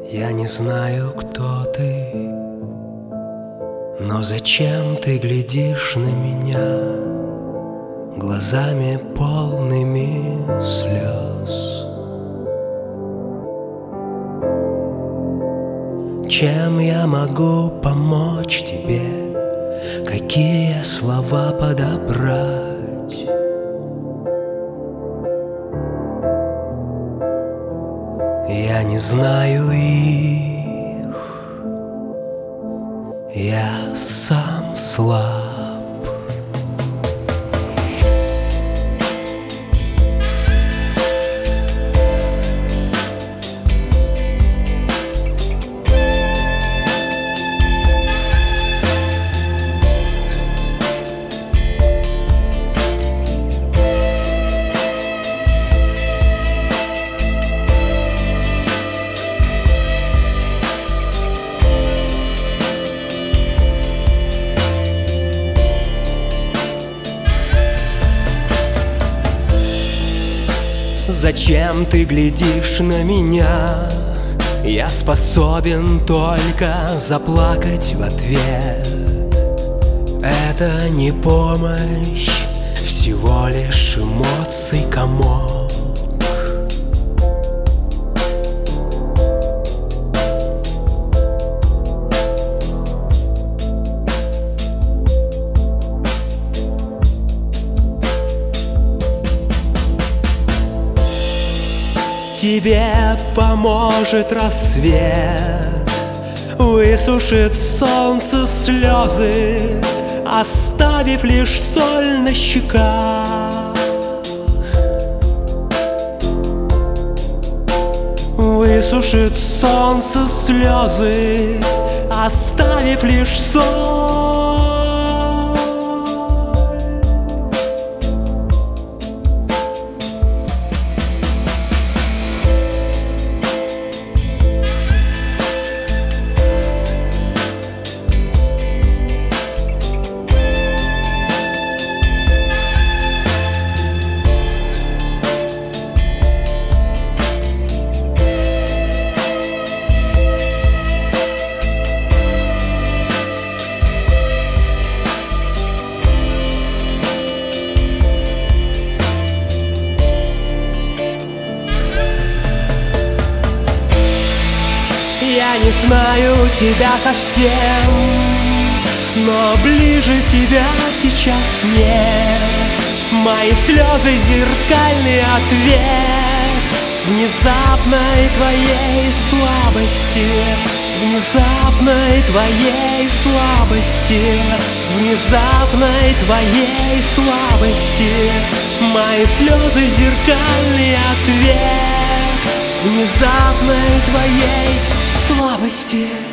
Я не знаю, кто ты, но зачем ты глядишь на меня глазами полными слез? Чем я могу помочь тебе? Какие слова подобрать? Я не знаю их, я сам слаб. Зачем ты глядишь на меня? Я способен только заплакать в ответ. Это не помощь, всего лишь эмоций комок. Тебе поможет рассвет, высушит солнце слезы, оставив лишь соль на щеках. Высушит солнце слезы, оставив лишь соль. Я не знаю тебя совсем, но ближе тебя сейчас нет. Мои слезы — зеркальный ответ внезапной твоей слабости, внезапной твоей слабости, внезапной твоей слабости. Мои слезы — зеркальный ответ внезапной твоей слабости.